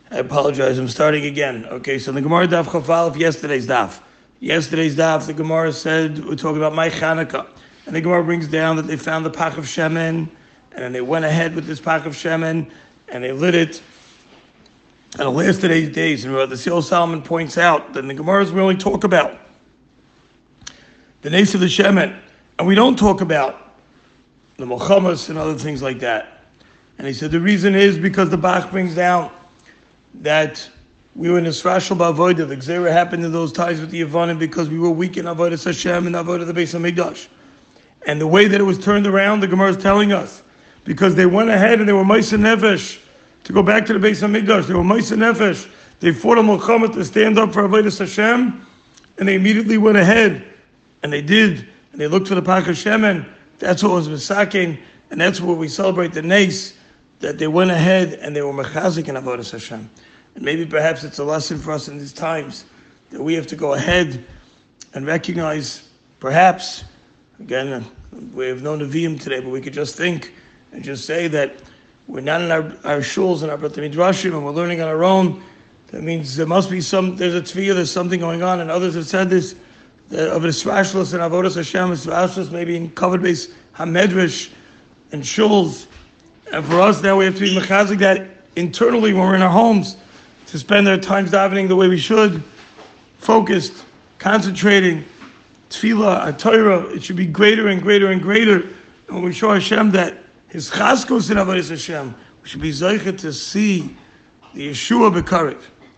I apologize. I'm starting again. Okay, so the Gemara Daf Chafalef, yesterday's Daf. Yesterday's Daf, the Gemara said, we're talking about my Chanukah. And the Gemara brings down that they found the Pach of Shemen, and then they went ahead with this Pach of Shemen, and they lit it. And it lasted 8 days. And the Seal Solomon points out that the Gemaras really talk about the nace of the Shemen, and we don't talk about the Mochamas and other things like that. And he said the reason is because the Bach brings down that we were in a Srashal Ba'avodah. The Gzera happened in those times with the Yevanim because we were weak in Avodah Hashem and Avodah the Beis HaMikdash. And the way that it was turned around, the Gemara is telling us, because they went ahead and they were Ma'aseh Nefesh to go back to the Beis HaMikdash. They were Ma'aseh Nefesh. They fought a Milchama to stand up for Avodah Hashem, and they immediately went ahead, and they did, and they looked for the Pach Shemen. That's what was Misakin, and that's where we celebrate the Nace, that they went ahead and they were Mechazik in Avodah Hashem. And maybe perhaps it's a lesson for us in these times that we have to go ahead and recognize, perhaps, again, we have no Nevi'im today, but we could just think and just say that we're not in our shuls and our Beit Midrashim and we're learning on our own. That means there must be there's a tefillah, there's something going on, and others have said this, that of the Srashlos and Avodas Hashem, Srashlos maybe in covered base HaMedrash and shuls. And for us now we have to be mechazik that internally when we're in our homes, to spend our times davening the way we should, focused, concentrating, tefillah, our Torah, it should be greater and greater and greater. And when we show Hashem that His chaskos in Avodas Hashem, we should be zeicher to see the Yeshua B'Karev.